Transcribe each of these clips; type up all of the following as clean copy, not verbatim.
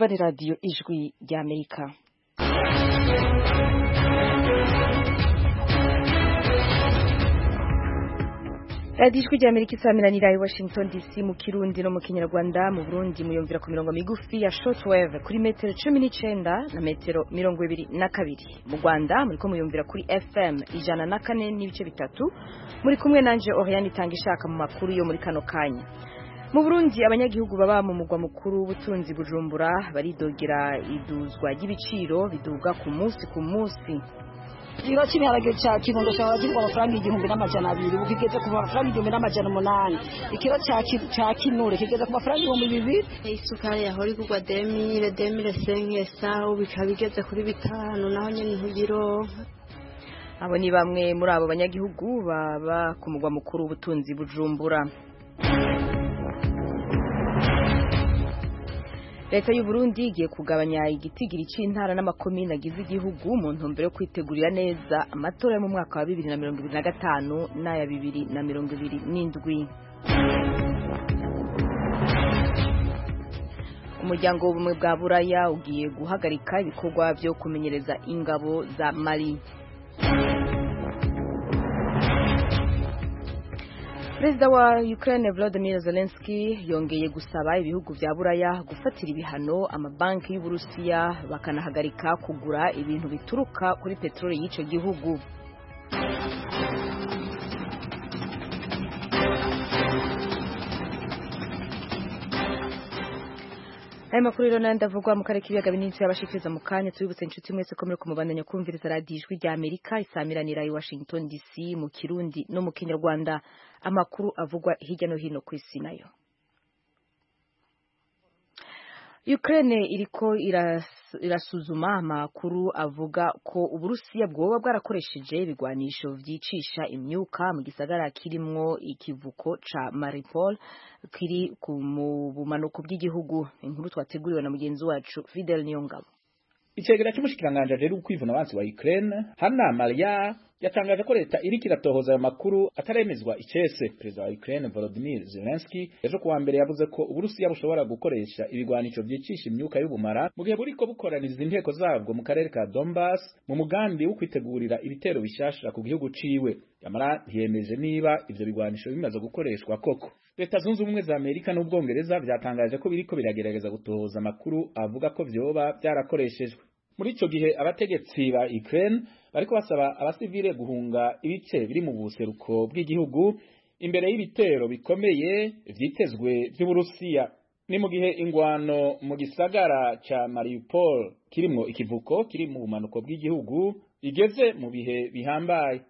mwumva ni radiyo ijwi ry'Amerika. radiyo ijwi ry'Amerika isamiranira i Washington DC mu Kirundi no mu Kinyarwanda. Mu Burundi muyumvira ku mirongo migufi ya shortwave kuri metero 19 na metero 22. Mu Rwanda muriko muyumvira kuri FM 104 n'ibice bitatu. Muri kumwe nanje Oriane itanga ishaka mu makuru yo muri kano kanya. Mu Burundi abanyagihugu baba mu mugwa mukuru w'ubutunzi Bujumbura baridogera iduzwa ry'ibiciro biduga ku munsi ku munsi. Ikiro cy'ibiharage cya Kirundo cyaba kigwa amafaranga 1200 bukigeze ku mafaranga 1800. Ikiro cya Kinure kigeze ku mafaranga 2000. Isukari yahori kugwa 2000 sawa bikabigeze kuri 5 naho nyene ntugiro. Abo ni bamwe muri abo banyagihugu baba ku mugwa mukuru w'ubutunzi Bujumbura. Leta y'u Burundi igiye kugabanya igitigiri c'intara n'amakomine agize igihugu mu ntumbero yo kwitegurira neza amatora yo mu mwaka wa 2025 n'aya 2027. Umuryango w'ubumwe bwa Buraya ugiye guhagarika ibikorwa byo kumenyereza ingabo za Mali. Perezida wa Ukraine Volodymyr Zelensky yongeye gusaba ibihugu vya Buraya gufatira ibihano amabanki y'Uburusiya bakanahagarika kugura ibintu bituruka kuri petroli y'ico gihugu. Aya makuru rero nanda avugwa mu karere k'ibiyaga binini y'abashikiriza mu kanya tubibutse inshuti mwese ko muri ku mubandanya kumviriza radiyo ijwi ry'Amerika isamiranira i Washington DC mu Kirundi no mu Kinyarwanda. Amakuru avugwa hirya no hino ku isi nayo. Ukraine iriko irasuzuma amakuru avuga ko Uburusiya bwoba bwarakoresheje ibigwanisho vyicisha imyuka mu gisagara kirimwo ikivuko ca Mariupol kiri ku bumanuko bw'igihugu. Inkuru twateguriwe na mugenzi wacu Fidel Niyongabo. Icegera cy'umushikiranganje rero ukwivuna abansi wa Ukraine Hanna Malia yatangaje ko leta iriko iratohoza ayo makuru ataremezwa icese. Perezida wa Ukraine Volodymyr Zelensky ejo kuwa mbere yavuze ko Uburusiya bushobora gukoresha ibigwanisho vyicisha imyuka y'ubumara mu gihe buriko bukoraniza inteko zabwo mu karere ka Donbass mu mugambi wo kwitegurira ibitero bishasha ku gihugu ciwe. Yamara ntiyemeje niba ivyo bigwanisho bimaze gukoreshwa koko. Leta zunze ubumwe za Amerika n'Ubwongereza vyatangaje ko biriko biragerageza gutohoza amakuru avuga ko vyoba byarakoreshejwe. Muri ico gihe abategetsi ba Ukraine bariko basaba abasivile guhunga ibice biri mu buseruko bw'igihugu imbere y'ibitero bikomeye vyitezwe vy'Uburusiya. Ni mu gihe ingwano mu gisagara ca Mariupol kirimwo ikivuko kiri mu bumanuko bw'igihugu igeze mu bihe bihambaye.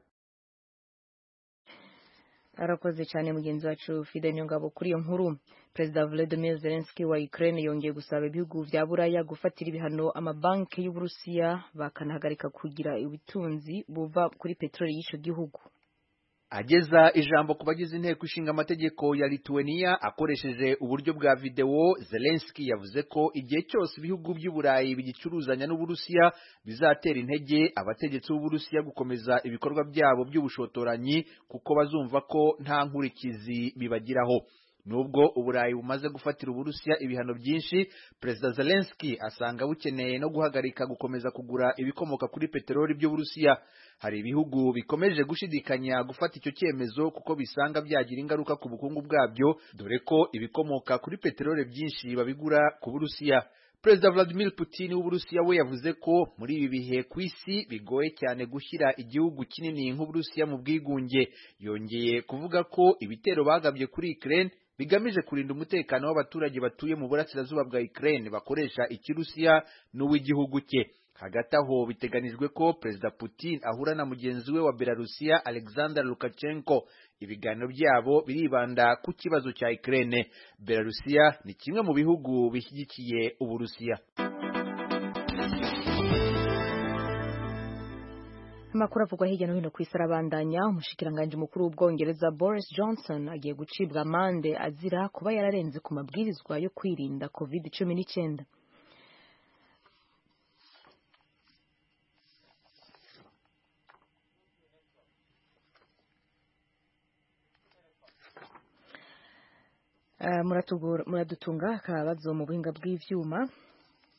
Arakoze cyane mugenzi wacu Fidel Niyongabo kuri iyo nkuru. Perezida Volodymyr Zelensky wa Ukraine yongeye gusaba ibihugu vya Buraya gufatira ibihano amabanki y'Uburusiya bakanahagarika kugira ubutunzi buva kuri petroli y'ico gihugu. Ageza ijambo ku bagize inteko ishinga amategeko ya Lithuania akoresheje uburyo bwa video, Zelensky yavuze ko igihe cyose ibihugu by'Uburayi bigicuruzanya n'Uburusiya bizatera intege abategetsi b'Uburusiya gukomeza ibikorwa byabo by'ubushotoranyi kuko bazumva ko nta nkurikizi bibagiraho. Nubwo Uburayi bumaze gufatira Uburusiya ibihano byinshi, Perezida Zelensky asanga bukeneye no guhagarika gukomeza kugura ibikomoka kuri petroli by'Uburusiya. Hari ibihugu bikomeje gushidikanya gufata icyo cyemezo kuko bisanga byagira ingaruka ku bukungu bwabyo, dore ko ibikomoka kuri petroli byinshi babigura ku Burusiya. Perezida Vladimir Putin w'Uburusiya we yavuze ko muri ibi bihe ku isi bigoye cyane gushyira igihugu kinini nk'Uburusiya mu bwigunge. Yongeye kuvuga ko ibitero bagabye kuri Ukraine bigamije kurinda umutekano w'abaturage batuye mu burasirazuba bwa Ukraine bakoresha ikirusiya n'uw'igihugu cye. Hagati aho biteganijwe ko Perezida Putin ahura na mugenzi we wa Belarusiya Alexander Lukashenko. Ibiganiro byabo biribanda ku kibazo cya Ukraine. Belarusiya ni kimwe mu bihugu bishyigikiye Uburusiya. Amakuru avugwa hirya no hino ku isi arabandanya. Umushikiranganje mukuru w'Ubwongereza Boris Johnson agiye gucibwa amande azira kuba yararenze ku mabwirizwa yo kwirinda COVID-19. muradutunga akabazo mu buhinga bw'ivyuma.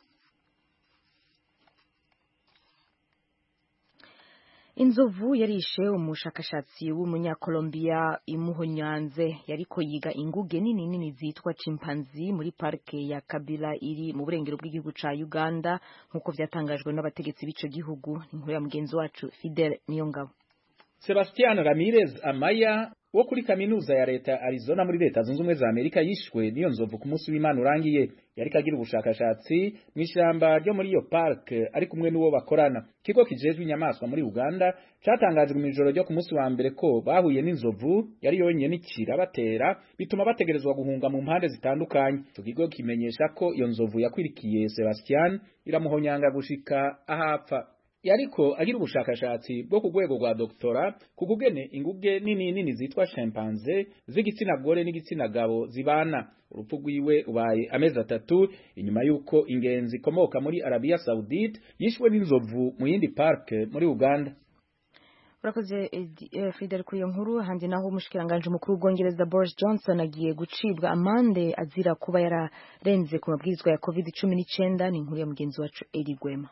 Inzovu yarishe umushakashatsi w'umunyakolombia imuhonyanze yariko yiga inguge nini zitwa chimpanzee muri parke ya Kabila iri mu burengero bw'igihugu ca Uganda nk'uko vyatangajwe n'abategetsi b'ico gihugu. Inkuru ya mugenzi wacu Fidel Niyongabo. Sebastian Ramirez Amaya wo kuri kaminuza ya leta Arizona muri leta zunze ubumwe za Amerika yishwe niyo nzovu ku munsi w'Imana urangiye. Yariko agira ubushakashatsi mw'ishamba ryo muri iyo park ari kumwe n'uwo bakorana. Ikigo kijejwe inyamaswa muri Uganda catangajwe mu ijoro ryo ku munsi wa mbere ko bahuye n'inzovu yari yonyene ikirabatera bituma bategerezwa guhunga mu mpande zitandukanye. Ico kigo kimenyesha ko iyo nzovu yakwirikiye Sebastian iramuhonyanga gushika ahapfa. Yariko agira ubushakashatsi bwo ku rwego rwa doktora ku kugene inguge nini zitwa chimpanzee z'igitsina gore n'igitsina gabo zibana. Urupfu rwiwe ubaye amezi 3 inyuma yuko ingenzi ikomoka muri Arabia Saudite yishwe n'inzovu mu yindi park muri Uganda. Urakoze Fidel kuri iyo nkuru. Handi naho umushikiranganje mukuru w'Ubwongereza Boris Johnson agiye gucibwa amande azira kuba yararenze ku mabwirizwa ya COVID-19. Ni inkuru ya mugenzi wacu Eri Gwema.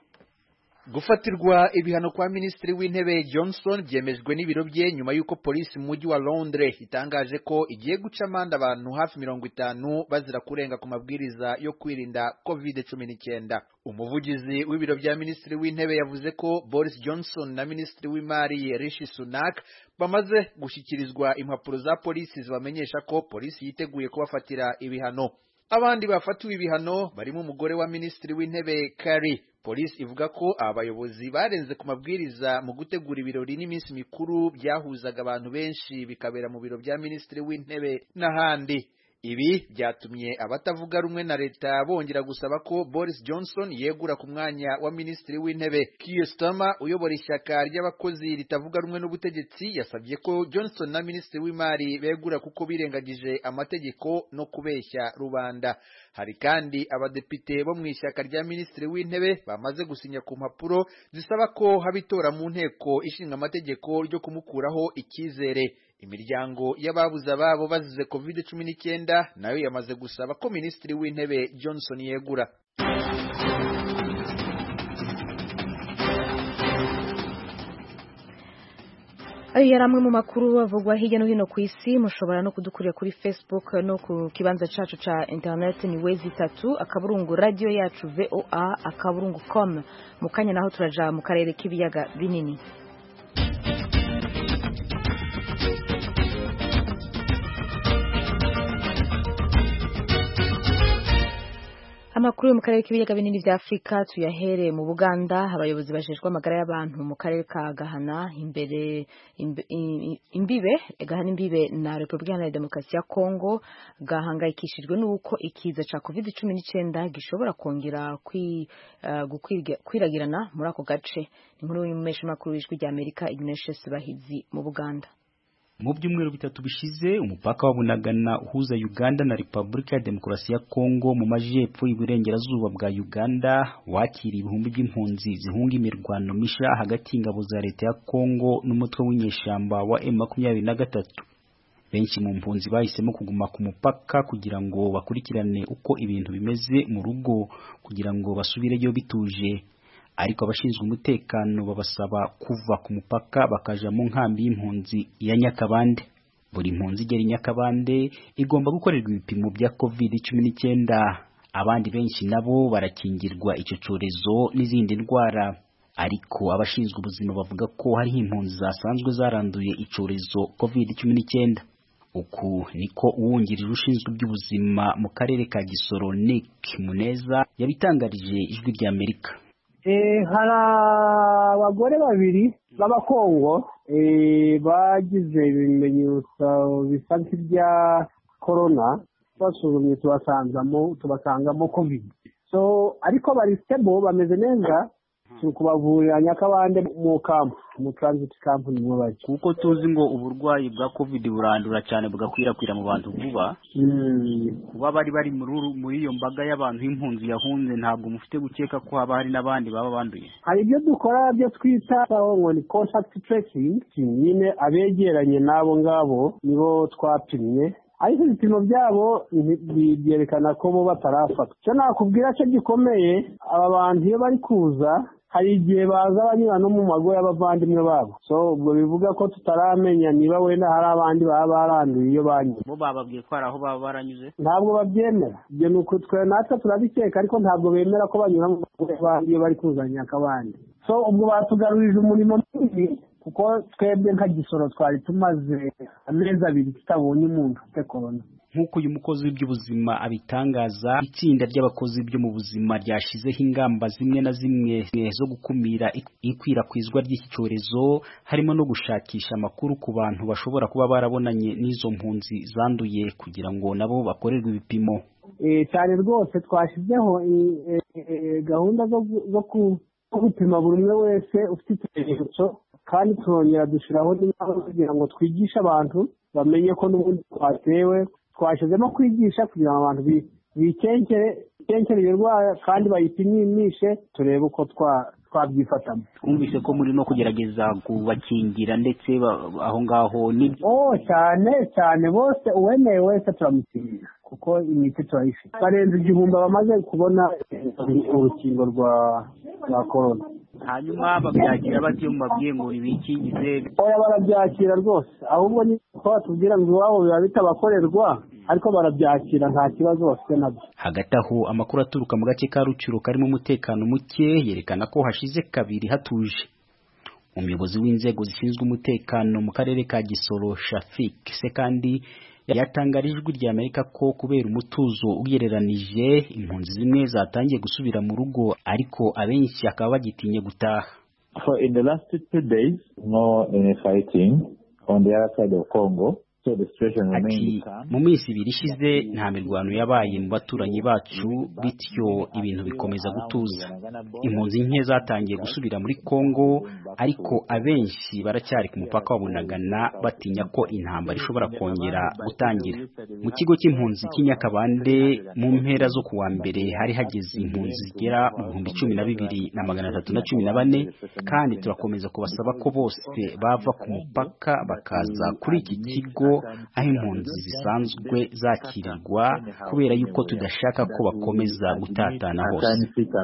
Gufatirwa ibihano kwa Minisitiri w'Intebe Johnson byemejwe n'ibiro bye nyuma yuko polisi mu mujyi wa Londres itangaje ko igiye guca amande abantu hafi 50 bazira kurenga ku mabwiriza yo kwirinda COVID-19. Umuvugizi w'ibiro bya Minisitiri w'Intebe yavuze ko Boris Johnson na Minisitiri w'Imari Rishi Sunak bamaze gushyikirizwa impapuro za polisi zibamenyesha ko polisi yiteguye kubafatira ibihano. Abandi bafatiwe ibihano barimo umugore wa Minisitiri w'Intebe Carrie. Polisi ivuga ko abayobozi barenze ku mabwiriza mu gutegura ibirori n'iminsi mikuru byahuzaga abantu benshi bikabera mu biro bya Minisitiri w'Intebe n'ahandi. Ibi byatumye abatavuga rumwe na leta bongera gusaba ko Boris Johnson yegura ku mwanya wa Minisitiri w'Intebe. Keir Starmer uyobora ishyaka ry'abakozi ritavuga rumwe n'ubutegetsi yasabye ko Johnson na Minisitiri w'Imari begura kuko birengagije amategeko no kubeshya rubanda. Hari kandi abadepite bo mu ishyaka rya Minisitiri w'Intebe bamaze gusinya ku mpapuro zisaba ko habitora mu nteko ishinga amategeko ryo kumukuraho ikizere. Imiryango y'ababuza babo bazize COVID-19 nayo yamaze gusaba ko Minisitiri w'Intebe Johnson yegura. Ayo yaramwe mu makuru avugwa hirya no hino ku isi. Mushobora no kudukurira kuri Facebook no ku kibanza cacu ca internet ni wezi3 akaburungu radio yacu VOA akaburungu.com. Mukanya naho turaja mu karere k'ibiyaga binini. Amakuru yo mu karere k'ibiyaga binini vya Afrika tuyahere mu Buganda. Abayobozi bajejwe amagara y'abantu mu karere ka Gahana imbibe na Republika ya Demokarasi ya Kongo gahangayikishijwe n'uko ikiza ca COVID-19 gishobora kongera kwiragirana muri ako gace. Inkuru y'umesha makuru w'ijwi rya Amerika Ignatius Bahizi mu Buganda. Mu byumweru bitatu bishize umupaka wa Bunagana uhuza Uganda na Republika ya Demokarasi ya Kongo mu majyepfo y'uburengerazuba bwa Uganda wakiriye ibihumbi by'impunzi zihunga imirwano misha hagati y'ingabo za leta ya Kongo n'umutwe w'inyeshamba wa M23. Benshi mu mpunzi bahisemo kuguma ku mupaka kugira ngo bakurikirane uko ibintu bimeze mu rugo kugira ngo basubireyo bituje. Ariko abashinzwe umutekano babasaba kuva ku mupaka bakaja mu nkambi y'impunzi ya Nyakabande. Buri mpunzi igera Nyakabande igomba gukorerwa ibipimo bya COVID-19. Abandi benshi nabo barakingirwa icyo cyorezo n'izindi ndwara. Ariko abashinzwe ubuzima bavuga ko hari impunzi zasanzwe zaranduye icyorezo COVID-19. Uku niko uwungirije ushinzwe by'ubuzima mu karere ka Gisoro Nick Muneza yabitangarije ijwi rya Amerika. Hari abagore babiri b'abakongo bagize ibimenyetso bisa nk'ibya corona basuzumye tubasangamo covid. Ariko bari stable bameze neza kubavurira Nyakabande mu transit camp nimwe bari. Kuko tuzi ngo uburwayi bwa covid burandura cyane bugakwirakwira mu bantu vuba. Kuba bari muri iyo mbaga y'abantu impunzi yahunze ntabwo mufite gukeka ko haba hari n'abandi baba banduye. Hari ibyo dukora byo twita ngo ni contact tracing, nyine abegeranye nabo ngabo nibo twapimye. Ariko ibipimo byabo byerekana ko bo batarafatwa. Cyo nakubwira cyo gikomeye aba bantu iyo bari kuza hari igihe baza banyura no mu mago y'abavandimwe babo. So ubwo bivuga ko tutaramenya niba wenda hari abandi baba baranduye iyo banyuze. Bo bababwiye ko hari aho baba baranyuze? Ntabwo babyemera. Ibyo ni uko twe natwe turabikeka, ariko ntabwo bemera ko banyura mu mago y'abandi iyo bari kuzanya akabandi. So ubwo batugarurije umurimo munini, kuko twebwe nka Gisoro twari tumaze amezi 2 tutabonye umuntu ufite corona. Nk'uko uyu mukozi w'iby'ubuzima abitangaza, itsinda ry'abakozi byo mu buzima ryashizeho ingamba zimwe na zimwe zo gukumira ikwirakwizwa ry'iki cyorezo, harimo no gushakisha amakuru ku bantu bashobora kuba barabonanye n'izo mpunzi zanduye kugira ngo nabo bakorerwe ibipimo. Cyane rwose twashizeho gahunda zo gupima buri umwe wese ufite ikimenyetso, kandi turongera dushyiraho n'inama kugira ngo twigishe abantu bamenye ko n'ubundi twatewe. Twashizemo kwigisha kugira ngo abantu bikenkere iyo ndwara kandi bayipimishe turebe uko twabyifatamo. Twumvise ko muri no kugerageza kubakingira ndetse aho ngaho ni cyane bose uwemeye wese turamukingira kuko imiti turayifite. Barenze 1000 bamaze kubona urukingo rwa corona. Hanyuma babyakira bati iyo mubabwiye ngo bikingize? Oya, barabyakira rwose, ahubwo ni ko batubwira ngo iwabo biba bitabakorerwa, ariko barabyakira nta kibazo bafite nabyo. Hagati aho amakuru aturuka mu gace ka Rucuro karimo umutekano muke yerekana ko hashize 2 hatuje. Umuyobozi w'inzego zishinzwe umutekano mu karere ka Gisoro, Shafik Sekandi, yatangarije ijwi rya Amerika ko kubera umutuzo ugereranije impunzi zimwe zatangiye gusubira mu rugo, ariko abenshi akaba bagitinye gutaha. So in the last 2 days, no any fighting on the other side of Congo. So the situation remains calm. Mu minsi 2 ishize nta mirwano yabaye mu baturanyi bacu, bityo ibintu bikomeza gutuza. Impunzi nke zatangiye gusubira muri Congo, ariko abenshi baracyari ku mupaka wa Bunagana batinya ko intambara ishobora kongera gutangira. Mu kigo cy'impunzi cy'Inyakabande mu mpera zo kuwa mbere hari hageze impunzi zigera mu 12,314, kandi turakomeza kubasaba ko bose bava ku mupaka bakaza kuri iki kigo aho impunzi zisanzwe zakirirwa, kubera yuko tudashaka ko bakomeza gutatana hose.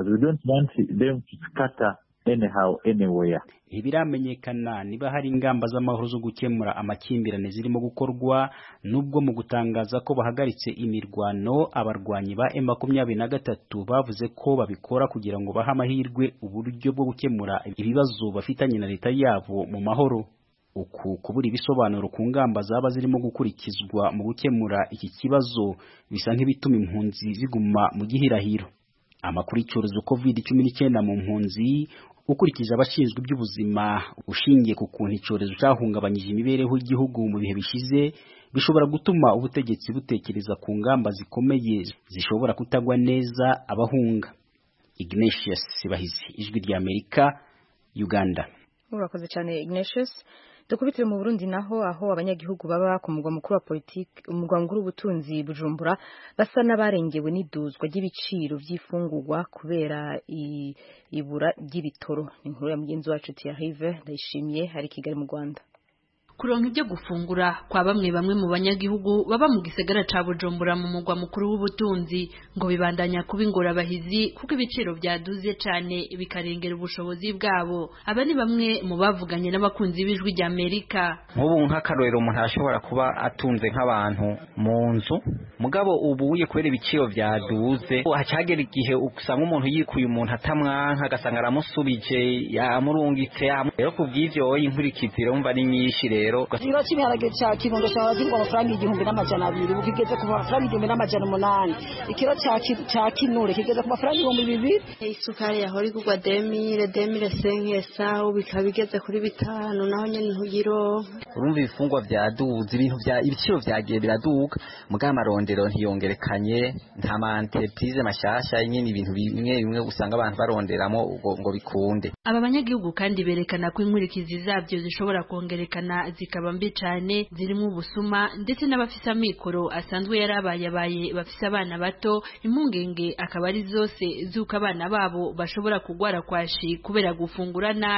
Ntibiramenyekana niba hari ingamba z'amahoro zo gukemura amakimbirane zirimo gukorwa, nubwo mu gutangaza ko bahagaritse imirwano abarwanyi ba M23 bavuze ko babikora kugira ngo bahe amahirwe uburyo bwo gukemura ibibazo bafitanye na leta yabo mu mahoro. Uku kubura ibisobanuro ku ngamba zaba zirimo gukurikizwa mu gukemura iki kibazo bisa nk'ibituma impunzi ziguma mu gihirahiro. Amakuru y'icyorezo COVID-19 mu mpunzi, ukurikije abashinzwe iby'ubuzima, ushingiye ku kuntu icyorezo cyahungabanyije imibereho y'igihugu mu bihe bishize, bishobora gutuma ubutegetsi butekereza ku ngamba zikomeye zishobora kutagwa neza abahunga. Ignatius Bahizi, Ijwi rya Amerika, Uganda. Urakoze cyane Ignatius. Dukubitire mu Burundi naho aho abanyagihugu baba ku mugwa mukuru wa politiki, umugwa mukuru w'ubutunzi Bujumbura, basa n'abarengewe n'iduzwa ry'ibiciro by'ifungurwa kubera ibura ry'ibitoro. Inkuru ya mugenzi wacu Thierry Ndayishimiye hari Kigali mu Rwanda. Kuronka ibyo gufungura kwa bamwe mu banyagihugu baba mu gisagara ca Bujumbura mu mugwa mukuru w'ubutunzi ngo bibandanya kuba ingorabahizi kuko ibiciro byaduze cyane bikarengera ubushobozi bwabo. Aba ni bamwe mu bavuganye n'abakunzi b'Ijwi rya Amerika. Nk'ubu nk'akarorero umuntu ashobora kuba atunze nk'abantu mu nzu, mugabo ubuye kubera ibiciro byaduze hacagera igihe usanga umuntu yikuye umuntu atamwanka agasanga aramusubije yamurungitse. Rero kubw'ivyo inkurikiziro umva ni nyinshi. Ikiro cy'ibiharage cya Kirundo cyaba kirwa amafaranga 1,200 bukigeze ku mafaranga 1,800. Ikiro cya Kinure kigeze ku mafaranga 2,000. Isukari yahora igurwa 2,500 bikabigeze kuri 5, naho nyene ntugiro. Urumva ifungwa byaduze, ibiciro byagiye biraduka, muga amarondero ntiyongerekanye, nta entreprise mashasha nyine ibintu bimwe usanga abantu baronderamo ngo bikunde. Aba banyagihugu kandi berekana ko inkurikizi zabyo zishobora kongerekana zikaba mbi cyane, zirimo ubusuma ndetse n'abafisa mikoro asanzwe yarabaye bafisa abana bato. Impungenge akaba ari zose zuko abana babo bashobora kugwara kwashi kubera gufungura nabi.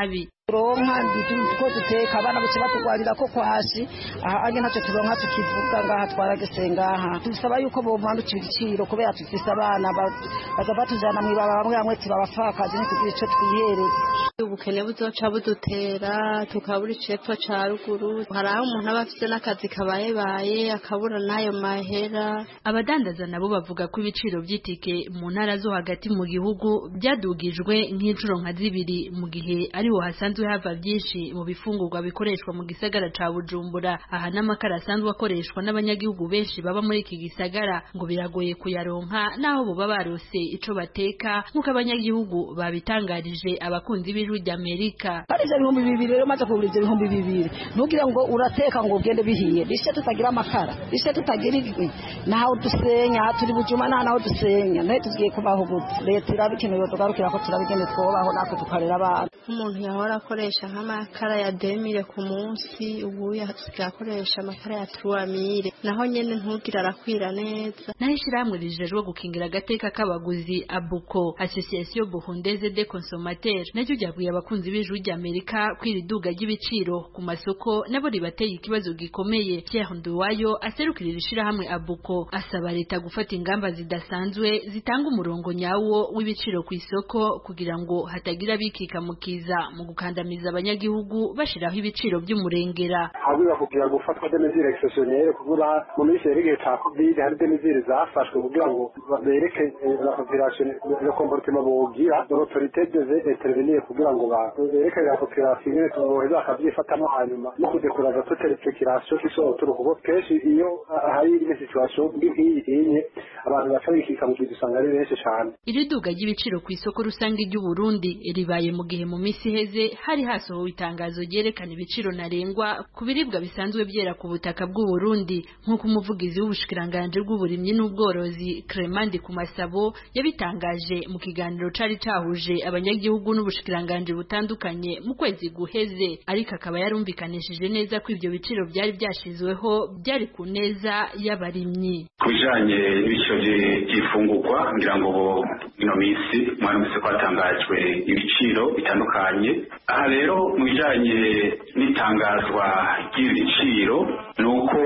ronka ko duteka abana bose batugwarira ko kwashi anye ntacyo turonka tukivuga ngaha twaragese ngaha dusaba yuko bomandukira igiciro kubera tufise abana baza batujana mu ibaba bamwe bamwe tibabafakaje ntitugira ico twihereza ubukene buzoca budutera tukabura icepfo ca ruguru hari aho umuntu aba afise n'akazi kabayebaye akabura n'ayo mahera. Abadandaza nabo bavuga ko ibiciro by'itike mu ntara zo hagati mu gihugu byadugijwe nk'inshuro nka zibiri mu gihe ariho hasanzwe hava byinshi mu bifungurwa bikoreshwa mu gisagara ca Bujumbura. Aha n'amakara asanzwe akoreshwa n'abanyagihugu benshi baba muri iki gisagara ngo biragoye kuyaronka naho boba barose ico bateka nk'uko abanyagihugu babitangarije abakunzi b'Ijwi ry'Amerika. Arize 200 rero maze kuburiza 200 nugira ngo urateka ngo ugende bihiye bishe tutagira amakara bishe tutagira ibi naho dusenya turi Bujuma naho dusenya naho tugiye kubaho gute leta irabikeneye tugarukira ko turabigene twobaho nako tukarera abantu. Umuntu yahora akoresha nk'amakara ya 2000 ku munsi ubu yasigakoresha amakara ya 3000 naho nyene ntugira arakwira neza. Naho ishiramwe rijejwe gukingira agateka k'abaguzi Abuko Association Burundaise des Consommateurs naryo ryabwiye abakunzi b'Ijwi ry'Amerika kwiriduga ry'ibiciro ku masoko nabo ribateye ikibazo gikomeye. Pierre Nduwayo aserukira ishirahamwe Abuko asaba leta gufata ingamba zidasanzwe zitanga umurongo nyawo w'ibiciro ku isoko kugira ngo hatagira bikika mukiza mu gukandamiza abanyagihugu bashiraho ibiciro by'umurengera. Habiba kugira gufatwa de mesures exceptionnelles kugura mu minsi y'igihe ca Covid hari de mesures zafashwe kugira ngo bereke la population le comportement bogira l'autorité devait intervenir kugira ngo bereke la population ne tuboheza akabyifatamo hanyuma no kudekuraza toute restriction qui sont autour kuko keshi iyo hari une situation nk'iyi abantu baca bikika mu gusanga ari benshi cyane. Iriduga ry'ibiciro ku isoko rusange ry'u Burundi ribaye mu gihe mu misi heze hari hasohowe itangazo ryerekana ibiciro narengwa ku biribwa bisanzwe byera ku butaka bw'u Burundi nk'uko umuvugizi w'ubushikiranganje bw'uburimyi n'ubworozi Clement Kumasabo yabitangaje mu kiganiro cari cahuje abanyagihugu n'ubushikiranganje butandukanye mu kwezi guheze, ariko akaba yarumvikanishije neza ko ivyo biciro byari byashizweho byari ku neza y'abarimyi. Kujanye n'ibiciro by'ifungurwa ngira ngo ino misi mwaramutse kwatangajwe ibiciro bitandukanye. Aha rero mu bijanye n'itangazwa ry'ibiciro nuko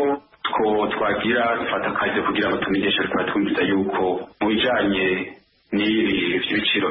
twagira dufata akazi kugira ngo tumenyeshe twumvise yuko mu bijanye n'ibi by'ibiciro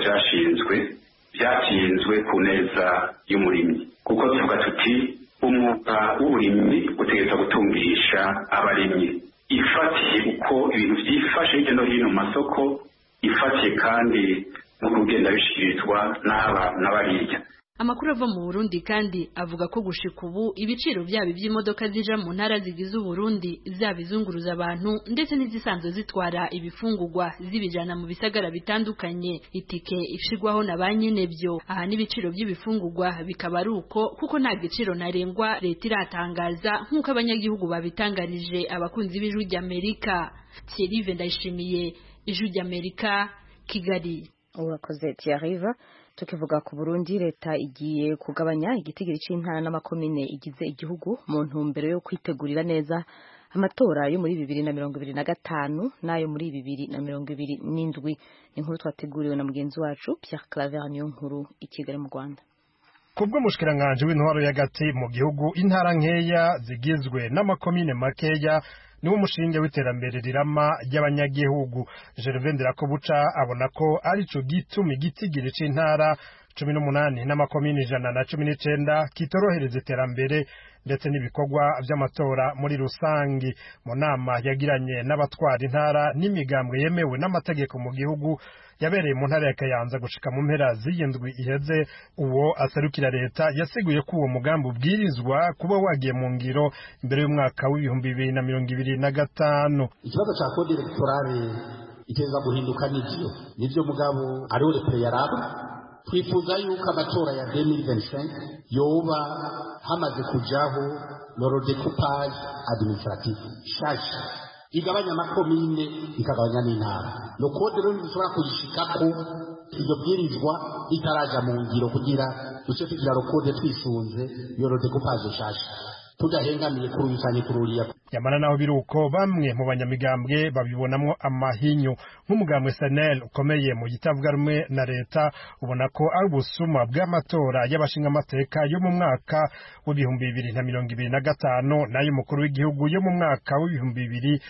byashinzwe ku neza y'umurimyi, kuko tuvuga tuti umwuga w'uburimyi utegerezwa gutungisha abarimyi, ifatiye uko ibintu byifashe hirya no hino mu masoko, ifatiye kandi mu kugenda bishikirizwa n'abariya. Amakuru ava mu Burundi kandi avuga ko gushika ubu ibiciro byabo by'imodoka zija mu ntara zigize Burundi zabizunguruza abantu ndetse n'izisanzwe zitwara ibifungurwa zibijana mu bisagara bitandukanye itike ishigwaho na banyene byo. Aha n'ibiciro by'ibifungurwa bikaba ari uko kuko nta giciro narengwa leta iratangaza nk'uko abanyagihugu babitangarije abakunzi b'Ijwi ry'Amerika. Thierry Vendayishimiye, Ijwi ry'Amerika, Kigali. Urakoze Thierry. Tukivuga ku Burundi, leta igiye kugabanya igitigiri c'intara n'amakomine igize igihugu mu ntumbero yo kwitegurira neza amatora yo muri 2025 nayo muri 2027. Inkuru twateguriwe na mugenzi wacu Pierre Claver niyo nkuru i Kigali mu Rwanda. Kubwo mushikiranganje w'intwaro y'agati mu gihugu, intara nkeya zigizwe n'amakomine makeya niwo mushinge w'iterambere rirama ry'abanyagihugu. Gervais Ndirakobuca abona ko ari cyo gituma igitigiri c'intara 18 n'amakomine 119 kitorohereza iterambere ndetse n'ibikorwa by'amatora muri rusangi. Mu nama yagiranye n'abatwara intara n'imigambwe yemewe n'amategeko mu gihugu yabereye mu ntara ya Kayanza gushika mu mpera z'iyindwi iheze, uwo aserukira leta yasiguye ko uwo mugambi ubwirizwa kuba wagiye mu ngiro imbere y'umwaka w'2025. Ikibazo ca code electorale iteza guhinduka nivyo mugabo ariho leta yaraba. Twifuza yuko amatora ya 2025 yoba hamaze kujaho loro decoupage administratif shasha igabanya amakomine ikagabanya n'intara. No code rero nishobora kuyishikako iryo bwirizwa itaraja mu ngiro kugira duce tugira code twisunze loro decoupage shasha. tudahengamiye kurubisanye kururiya. Yamara naho biruko bamwe mu banyamigambwe babibonamwo amahinyu nk'umugambwe SNL ukomeye mu gitavuga rumwe na leta ubona ko ari ubusuma bw'amatora y'abashinga amateka yo mu mwaka w'ibihumbi 2025 nayo umukuru w'igihugu yo mu mwaka w'ibihumbi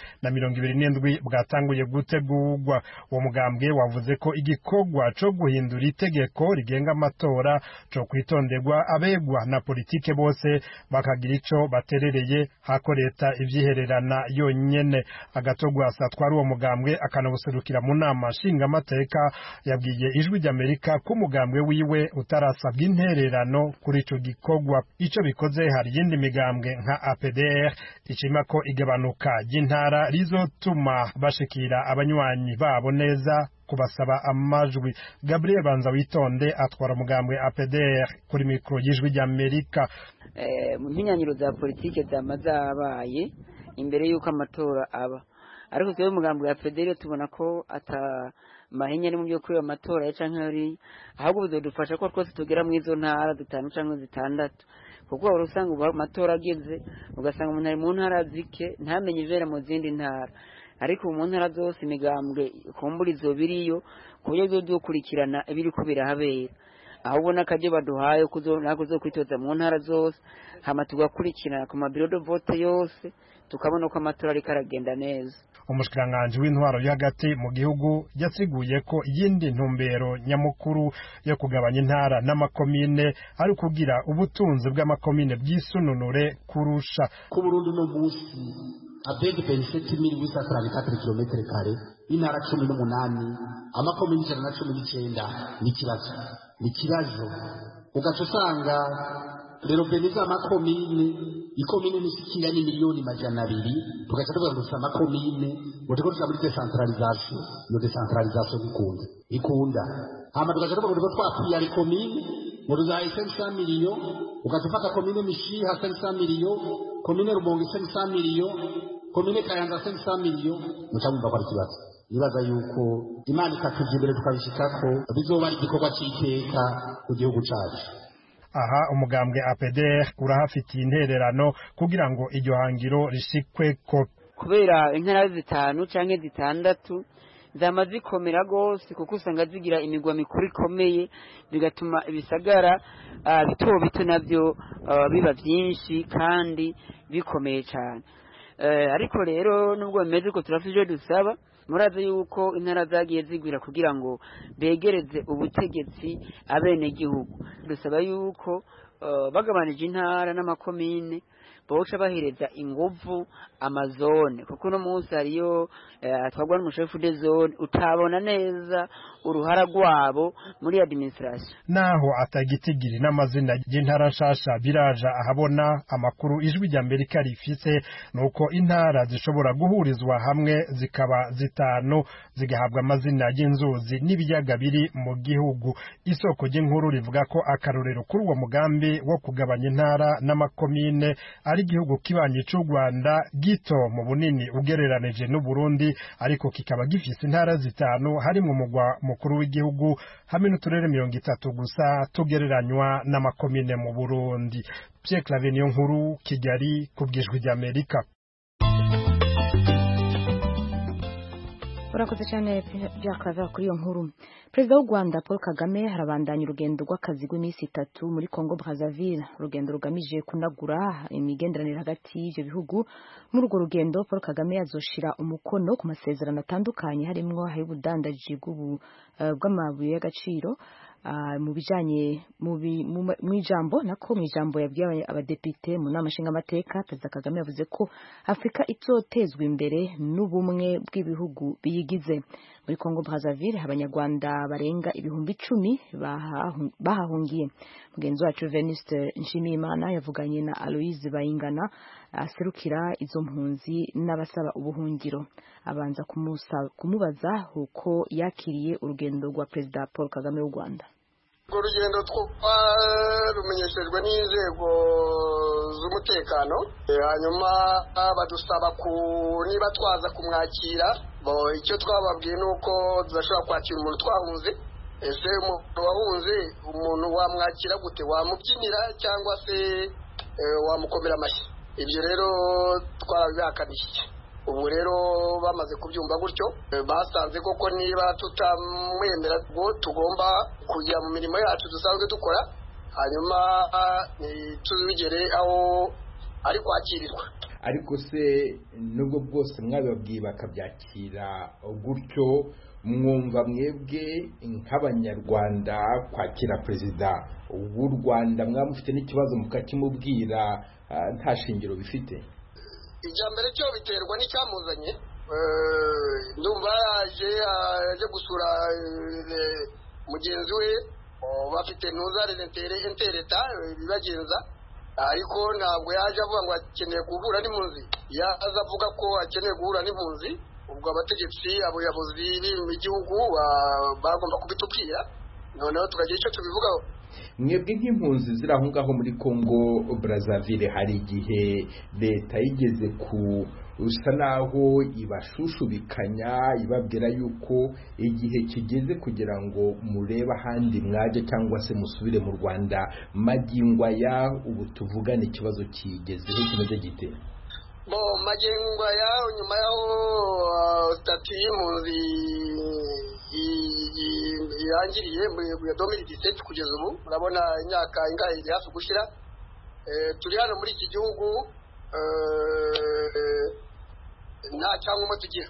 2027 bwatanguye gutegurwa. Uwo mugambwe wavuze ko igikorwa co guhindura itegeko rigenga amatora co kwitonderwa abegwa na politike bose bakagira ico baterereye hako leta ivyihererana yonyene. Agatogwasa twari uwo mugambwe akanabuserukira mu nama nshinga amateka yabwiye Ijwi ry'Amerika ko umugambwe wiwe utarasabwa intererano kuri ico gikorwa. Ico bikoze hari yindi migambwe nka APDR icima ko igabanuka ry'intara rizotuma bashikira abanywanyi babo neza kubasaba amajwi. Gabriel Banza witonde atwara umugambwe APDR kuri mikro y'Ijwi ry'Amerika. Mu mpinyanyiro za politike zamazabaye imbere yuko amatora aba, ariko twebwe umugambwe wa APDR tubona ko ata mahenya ni mu byo kuri amatora ya canke ari ahubwo bizodufasha ko twese tugera mu izo ntara dutanu canke zitandatu, kuko wari usanga ubu amatora ageze ugasanga umuntu ari mu ntara zike ntamenye ivera mu zindi ntara, ariko mu ntara zose imigambwe kumbura izo biriyo ku buryo byodukurikirana ibiriko birahabera. Aho ubona kaje baduhaye nakuzo kwitoza mu ntara zose hama tugakurikirana ku mabiro de vote yose tukabona ko amatora ari karagenda neza. Umushikiranganje w'intwaro yo hagati mu gihugu yasiguye ko iyindi ntumbero nyamukuru yo kugabanya intara n'amakomine ari kugira ubutunzi bw'amakomine bwisununure kurusha. Ku Burundi no musi abegi 27,834 kilometre kare intara 18 amakomine 119 n'ikibazo ugaca usanga rero beniza amakomine ikomine nisikira ni miliyoni 200 tugaca tuvuga ngo amakomine muteko muri decentralisation no decentralisation ikunda hama tugaca tuvuga ngo twapiya ari komine muri za 500 miliyo ugaca ufata komine mishiha 500 miliyo komine Rumonge 500 miliyo komine Kayanza 500 miliyo mucamumva kwa kibazo. Nibaza yuko Imana ikatuje imbere tukabishikako bizoba ari igikorwa cy'iteka ku gihugu cyacu. Aha umugambwe APDR urahafitiye intererano kugira ngo iryo hangiro rishikwe ko kubera intara zitanu canke zitandatu zamaze komera gose kuko usanga zigira imigwa mikuru ikomeye bigatuma ibisagara bito bito navyo biba byinshi kandi bikomeye cyane. Ariko rero nubwo bimeze ko turafije dusaba muraze yuko intara zagiye zigwira kugira ngo begereze ubutegetsi abene gihugu. Dusaba yuko bagabanije intara n'amakomine boca bahereza inguvu amazone, kuko no munsi hariyo twagwa n'umushefu de zone utabona neza uruhara rwabo muri administration. Naho atagitigiri n'amazina y'intara nshasha biraja ahabona amakuru Ijwi ry'Amerika rifise nuko intara zishobora guhurizwa hamwe zikaba zitanu zigahabwa amazina y'inzuzi n'ibiyaga biri mu gihugu. Isoko ry'inkuru rivuga ko akarorero kuri uwo mugambi wo kugabanya intara n'amakomine ari igihugu kibanye cy'u Rwanda gito mu bunini ugereranije n'u Burundi, ariko kikaba gifise intara zitanu harimo umugwa mukuru w'igihugu hamwe n'uturere 30 gusa tugereranywa n'amakomine mu Burundi. Pierre Claver niyo nkuru, Kigali kubw'Ijwi ry'Amerika. Urakoze cyane byakava kuri iyo nkuru. Perezida w'u Rwanda Paul Kagame harabandanya urugendo rw'akazi rw'iminsi 3 muri Congo Brazzaville, urugendo rugamije kunagura imigenderanire hagati y'ivyo bihugu. Muri urwo rugendo Paul Kagame azoshira umukono ku masezerano atandukanye harimwo ay'ubudandaji bw'amabuye y'agaciro mu bijanye mu ijambo yabwiye abadepite mu nama nshinga amateka. Perezida Kagame yavuze ko Afrika itotezwa imbere n'ubumwe bw'ibihugu biyigize. Muri Congo Brazzaville abanyarwanda barenga ibihumbi 10 bahahungiye. Mugenzi wacu Venuste Nshimiyimana yavuganye na Aloise Bayingana aserukira izo mpunzi n'abasaba ubuhungiro, abanza kumubaza uko yakiriye urugendo rwa Perezida Paul Kagame w'u Rwanda. Urwo rugendo twarumenyeshejwe n'inzego z'umutekano, hanyuma badusaba niba twaza kumwakira. Icyo twababwiye nuko tudashobora kwakira umuntu twahunze. Ese umuntu wahunze umuntu wamwakira gute? Wamubyinira cyangwa se wamukomera amashyi? ibyo rero twarabihakaniye. Ubu rero bamaze kubyumva gutyo basanze koko niba tutamwemera ngo tugomba kujya mu mirimo yacu dusanzwe dukora, hanyuma tubigere aho ari kwakirirwa. Ariko se nubwo bwose mwabibabwiye bakabyakira gutyo, mwumva mwebwe nk'abanyarwanda kwakira perezida w'u Rwanda mwamufite n'ikibazo mukakimubwira nta shingiro bifite? Ijya mbere cyo biterwa n'icyamuzanye. Ndumva yaje gusura mugenzi we bafite ntuzare intereta bibagenza, ariko ntabwo yaje avuga ngo akeneye guhura n'impunzi. Yaza avuga ko akeneye guhura n'impunzi, ubwo abategetsi abayobozi b'igihugu bagomba kubitubwira, noneho tukagira icyo tubivugaho. Mwebwe nk'impunzi ziri aho ngaho muri Congo Brazzaville, hari igihe leta yigeze usa naho ibashushubikanya ibabwira yuko igihe kigeze kugira ngo murebe ahandi mwaje cyangwa se musubire mu Rwanda? Magingo aya ubu tuvugana ikibazo kigezeho kimeze gite? Magingo aya nyuma yaho stati y'impunzi yangiriye muri 2017 kugeza ubu, murabona imyaka ingahe iri hafi gushira. Turi hano muri iki gihugu nta cyangwa tugira,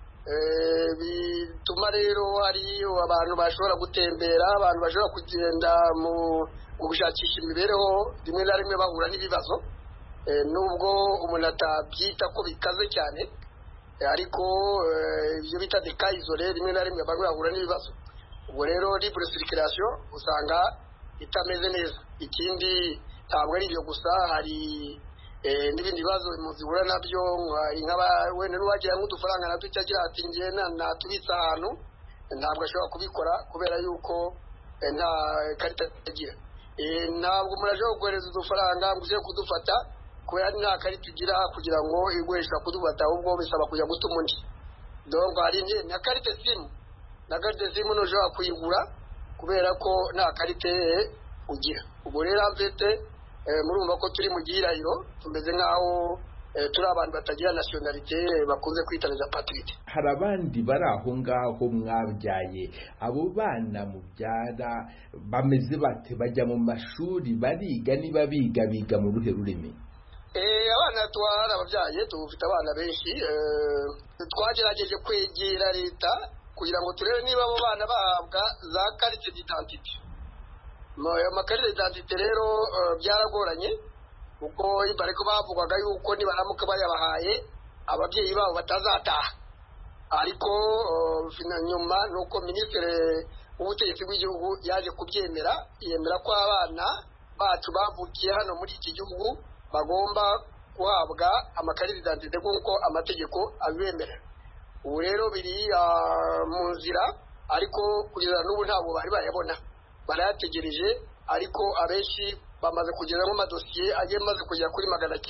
bituma rero hari abantu bashobora gutembera, abantu bashobora kugenda mu gushakisha imibereho, rimwe na rimwe bahura n'ibibazo, nubwo umuntu atabyita ko bikaze cyane, ariko ibyo bita dekayizore rimwe na rimwe abantu bahura n'ibibazo. Ubwo rero libre circulation usanga itameze neza. Ikindi ntabwo ari ibyo gusa, hari n'ibindi bibazo muzihura nabyo, wenda n'uwagira nk'udufaranga na duke agira ati ngiye natubitsa ahantu, ntabwo ashobora kubikora kubera yuko nta karita agira. Ntabwo umuntu ashobora kohereza udufaranga ngo uze kudufata kubera nta karita ugira kugira ngo iguhesha kudufata, ahubwo bisaba kujya gutuma undi. Donc hari na karita simu, na karita simu ntushobora kuyigura kubera ko nta karita ugira. Ubwo rero amfite murumva ko turi mu gihirahiro, tumeze nk'aho turi abantu batagira nationalite bakunze kwita les apatrides. Hari abandi bari aho ngaho mwabyaye, abo bana mubyara bameze bate? Bajya mu mashuri, bariga? niba biga mu ruhe rurimi? Abana twara ababyaye dufite abana benshi, twagerageje kwegera leta kugira ngo turebe niba abo bana bahabwa za carte d'identité. Amakarita d'identité rero byaragoranye, kuko bariko bavugwaga yuko nibaramuka bayabahaye ababyeyi babo batazataha, ariko nyuma nuko minisitiri w'ubutegetsi bw'igihugu yaje kubyemera, yemera ko abana bacu bavukiye hano muri iki gihugu bagomba guhabwa amakarita d'identité nk'uko amategeko abibemerera. Ubu rero biri mu nzira, ariko kugeza n'ubu ntabwo bari bayabona, barayategereje, ariko abenshi bamaze kugeza mu madosiye agiye maze kugera kuri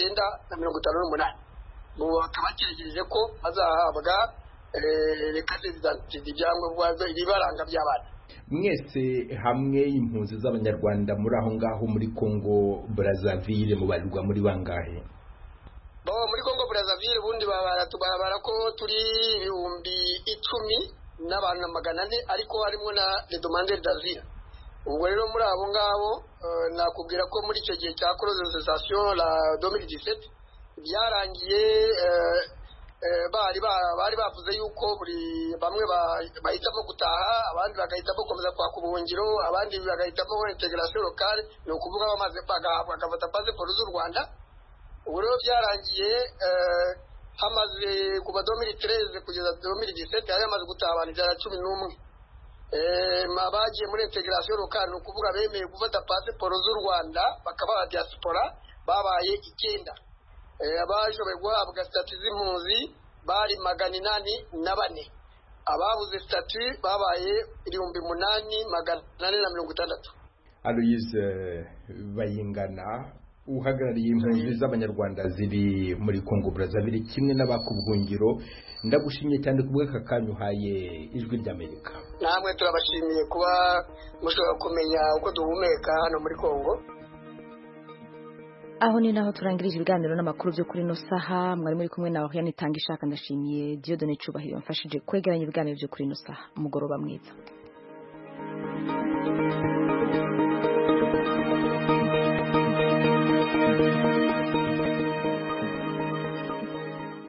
958. Ubu bakaba bategereje ko bazahabwa karita d'identité, ibyangombwa ibibaranga by'abana. Mwese hamwe impunzi z'abanyarwanda muri aho ngaho muri Congo Brazzaville mubarirwa muri bangahe? Muri Congo Brazzaville ubundi barabara ko turi 10,000 n'abantu 400, ariko harimo na les demandeurs d'asile. Ubwo rero muri abo ngabo nakubwira ko muri icyo gihe cya colonisation la 2017 byarangiye, bari bavuze yuko buri bamwe bahitamo gutaha, abandi bagahitamo gukomeza kwaka ubuhungiro, abandi bagahitamo integration locale, ni ukuvuga bamaze bagafata passport z'u Rwanda. Ubu rero byarangiye hamaze kuva 2013 kugeza 2017 hari hamaze gutaha abantu 11. Abagiye muri integration locale, ni ukuvuga bemeye gufata passport z'u Rwanda bakaba diaspora babaye 9. Abashoboye guhabwa statut z'impunzi bari 804. Ababuze statut babaye 8,860. Aloise Bayingana, uhagarariye impunzi z'abanyarwanda ziri muri Congo Brazzaville kimwe n'abakubuhungiro, ndagushimiye cyane kubw'aka kanya uhaye Ijwi ry'Amerika. Namwe turabashimiye kuba mushobora kumenya uko duhumeka hano muri Congo. aho ni naho turangirije ibiganiro n'amakuru byo kuri no saha mwari muri kumwe nawe yanitanga ishaka ndashimiye Dieudonne Cubahiro mfashije kwegeranya ibiganiro byo kuri no saha umugoroba mwiza.